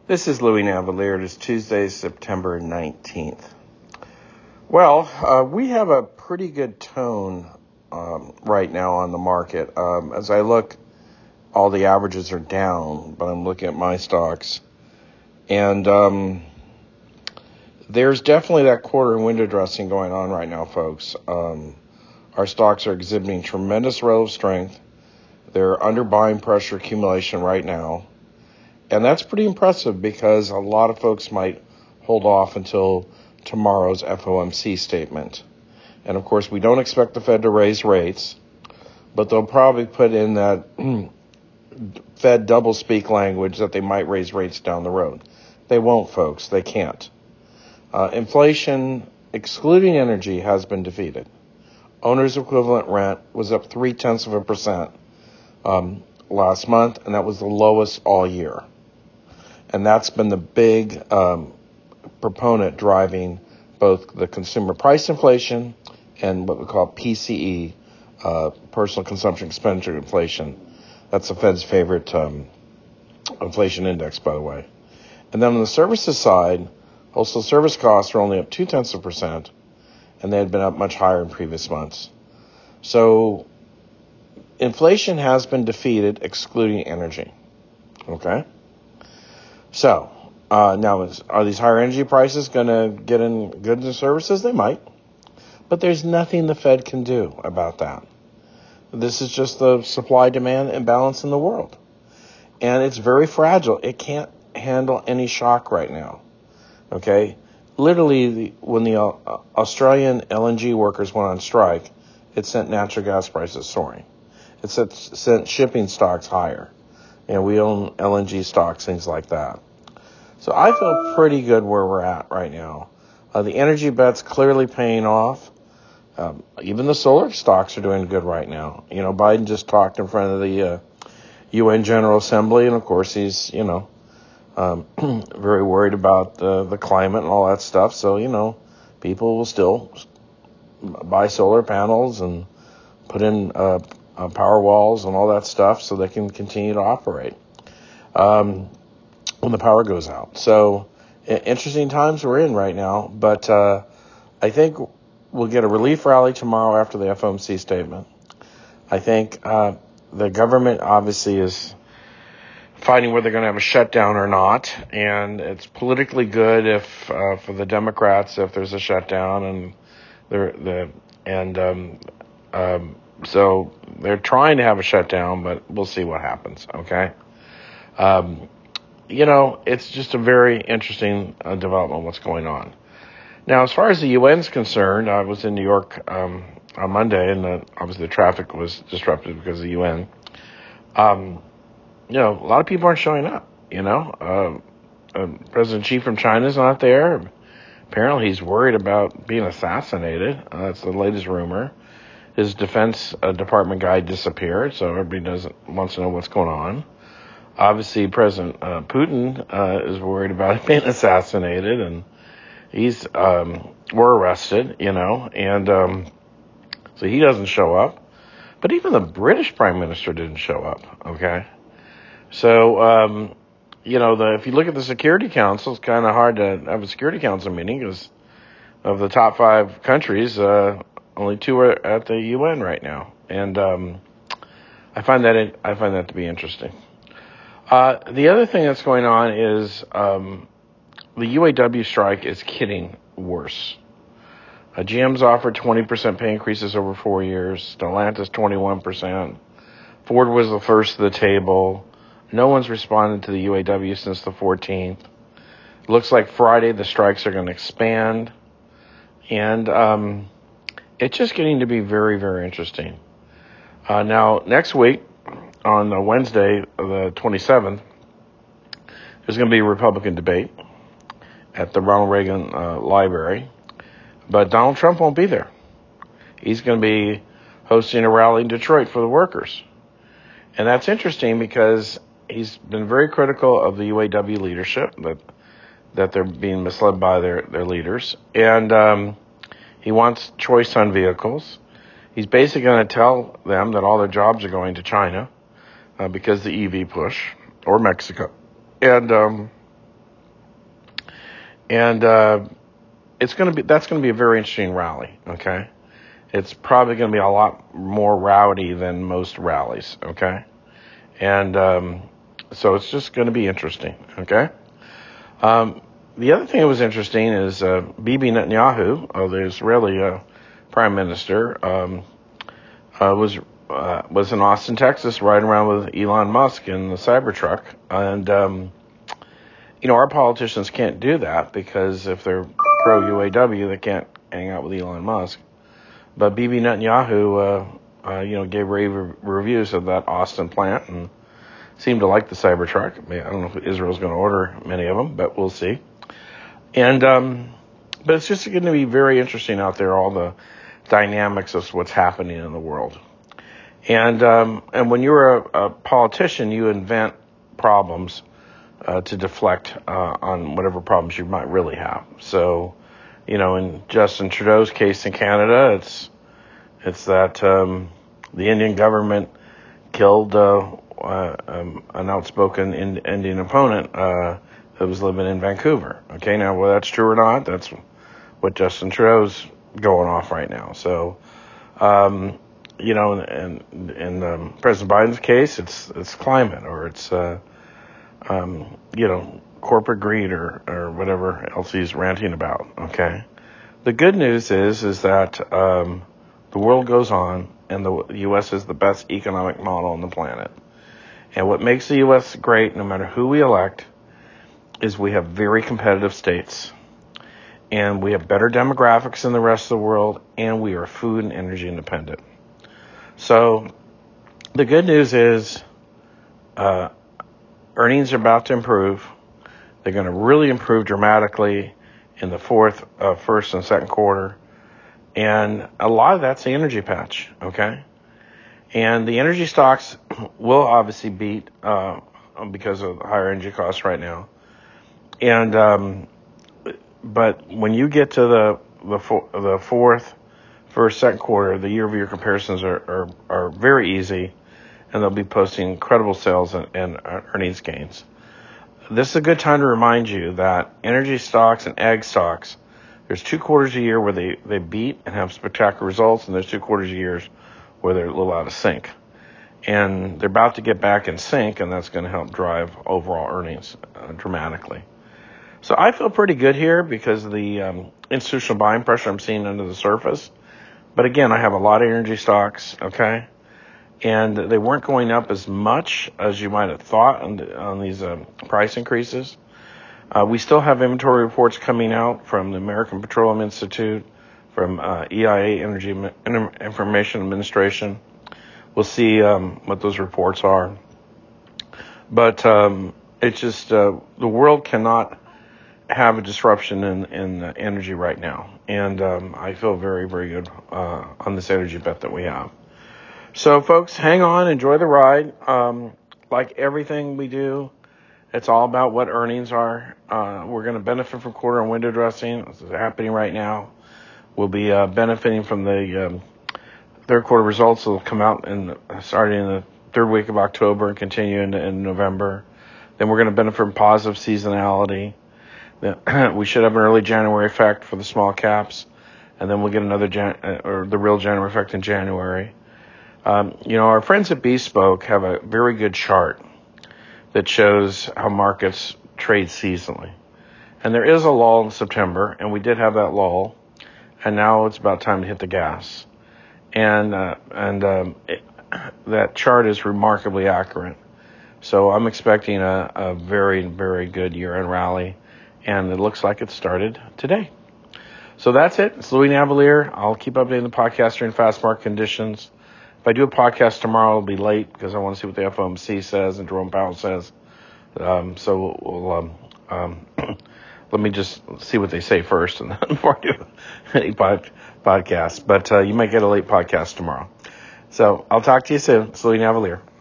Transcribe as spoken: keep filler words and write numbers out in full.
This is Louis Navalier. It is Tuesday, September nineteenth. Well, uh, we have a pretty good tone um, right now on the market. Um, as I look, all the averages are down, but I'm looking at my stocks. And um, there's definitely that quarter window dressing going on right now, folks. Um, our stocks are exhibiting tremendous relative strength. They're under buying pressure accumulation right now. And that's pretty impressive because a lot of folks might hold off until tomorrow's F O M C statement. And of course, we don't expect the Fed to raise rates, but they'll probably put in that Fed double-speak language that they might raise rates down the road. They won't, folks. They can't. Uh, inflation, excluding energy, has been defeated. Owner's equivalent rent was up three-tenths of a percent um, last month, and that was the lowest all year. And that's been the big um, proponent driving both the consumer price inflation and what we call P C E, uh, personal consumption expenditure inflation. That's the Fed's favorite um, inflation index, by the way. And then on the services side, wholesale service costs are only up two-tenths of a percent, and they had been up much higher in previous months. So inflation has been defeated, excluding energy. Okay? So, uh, now, is, are these higher energy prices going to get in goods and services? They might. But there's nothing the Fed can do about that. This is just the supply-demand imbalance in the world. And it's very fragile. It can't handle any shock right now. Okay? Literally, the, when the uh, Australian L N G workers went on strike, it sent natural gas prices soaring. It sent, sent shipping stocks higher. And we own L N G stocks, things like that. So I feel pretty good where we're at right now. Uh, the energy bet's clearly paying off. Um, even the solar stocks are doing good right now. You know, Biden just talked in front of the uh, U N General Assembly, and of course he's, you know, um, very worried about the, the climate and all that stuff. So, you know, people will still buy solar panels and put in uh, uh, power walls and all that stuff so they can continue to operate um, when the power goes out. So interesting times we're in right now, but uh, I think we'll get a relief rally tomorrow after the F O M C statement. I think uh, the government obviously is fighting whether they're going to have a shutdown or not, and it's politically good if uh, for the Democrats if there's a shutdown, and they're the and um, um, so they're trying to have a shutdown, but we'll see what happens. Okay, um, you know, it's just a very interesting uh, development what's going on. Now, as far as the U N's concerned, I was in New York um, on Monday, and the, obviously the traffic was disrupted because of the U N. Um, you know, a lot of people aren't showing up, you know. Uh, uh, President Xi from China is not there. Apparently he's worried about being assassinated. Uh, that's the latest rumor. His Defense uh, Department guy disappeared, so everybody doesn't wants to know what's going on. Obviously, President uh, Putin uh, is worried about being assassinated, and he's um, were arrested, you know, and um, so he doesn't show up. But even the British Prime Minister didn't show up. Okay, so um, you know, the if you look at the Security Council, it's kind of hard to have a Security Council meeting because of the top five countries, uh, only two are at the U N right now, and um, I find that it, I find that to be interesting. Uh, the other thing that's going on is um, the U A W strike is getting worse. Uh, G M's offered twenty percent pay increases over four years. Stellantis twenty-one percent. Ford was the first to the table. No one's responded to the U A W since the fourteenth. Looks like Friday the strikes are going to expand. And um, it's just getting to be very, very interesting. Uh, now, next week, on uh, Wednesday, the twenty-seventh, there's going to be a Republican debate at the Ronald Reagan uh, Library. But Donald Trump won't be there. He's going to be hosting a rally in Detroit for the workers. And that's interesting because he's been very critical of the U A W leadership, that that they're being misled by their, their leaders. And um, he wants choice on vehicles. He's basically going to tell them that all their jobs are going to China uh, because the E V push, or Mexico. And um, and uh, it's going to be that's going to be a very interesting rally. Okay, it's probably going to be a lot more rowdy than most rallies. Okay, and um, so it's just going to be interesting. Okay. Um, the other thing that was interesting is uh, Bibi Netanyahu, uh, the Israeli uh, prime minister, um, uh, was uh, was in Austin, Texas, riding around with Elon Musk in the Cybertruck, and um, you know our politicians can't do that because if they're pro U A W, they can't hang out with Elon Musk. But Bibi Netanyahu, uh, uh, you know, gave rave reviews of that Austin plant and seemed to like the Cybertruck. I, mean, I don't know if Israel's going to order many of them, but we'll see. And um, but it's just going to be very interesting out there, all the dynamics of what's happening in the world. And um, and when you're a, a politician, you invent problems uh, to deflect uh, on whatever problems you might really have. So, you know, in Justin Trudeau's case in Canada, it's it's that um, the Indian government killed uh, uh, um, an outspoken in, Indian opponent uh, that was living in Vancouver. Okay, now whether that's true or not, that's what Justin Trudeau's going off right now. So, um, you know, in, in, in um, President Biden's case, it's it's climate or it's uh, um, you know corporate greed or or whatever else he's ranting about. Okay, the good news is is that um, the world goes on, and the U S is the best economic model on the planet. And what makes the U S great, no matter who we elect, is we have very competitive states. And we have better demographics than the rest of the world, and we are food and energy independent. So the good news is uh, earnings are about to improve. They're going to really improve dramatically in the fourth, uh, first and second quarter. And a lot of that's the energy patch, okay? And the energy stocks will obviously beat uh, because of higher energy costs right now. And um, but when you get to the the, for, the fourth, first, second quarter, the year-over-year comparisons are, are, are very easy, and they'll be posting incredible sales and, and earnings gains. This is a good time to remind you that energy stocks and ag stocks, there's two quarters a year where they, they beat and have spectacular results, and there's two quarters a year where they're a little out of sync. And they're about to get back in sync, and that's going to help drive overall earnings uh, dramatically. So I feel pretty good here because of the um, institutional buying pressure I'm seeing under the surface. But again, I have a lot of energy stocks, okay? And they weren't going up as much as you might have thought on, the, on these um, price increases. Uh, we still have inventory reports coming out from the American Petroleum Institute, from uh, E I A, Energy Information Administration. We'll see um, what those reports are. But um, it's just uh, the world cannot have a disruption in, in uh, energy right now. And um, I feel very, very good uh, on this energy bet that we have. So, folks, hang on, enjoy the ride. Um, like everything we do, it's all about what earnings are. Uh, we're going to benefit from quarter and window dressing. This is happening right now. We'll be uh, benefiting from the um, third quarter results that will come out in, starting in the third week of October and continue in, in November. Then we're going to benefit from positive seasonality. We should have an early January effect for the small caps, and then we'll get another Jan- or the real January effect in January. Um, you know, our friends at Bespoke have a very good chart that shows how markets trade seasonally. And there is a lull in September, and we did have that lull, and now it's about time to hit the gas. And uh, and um, it, that chart is remarkably accurate. So I'm expecting a, a very, very good year-end rally, and it looks like it started today. So that's it. It's Louis Navalier. I'll keep updating the podcast during fast market conditions. If I do a podcast tomorrow, it'll be late because I want to see what the F O M C says and Jerome Powell says. Um, so we'll, um, um, let me just see what they say first, and then before I do any pod, podcast. But uh, you might get a late podcast tomorrow. So I'll talk to you soon. It's Louis Navalier.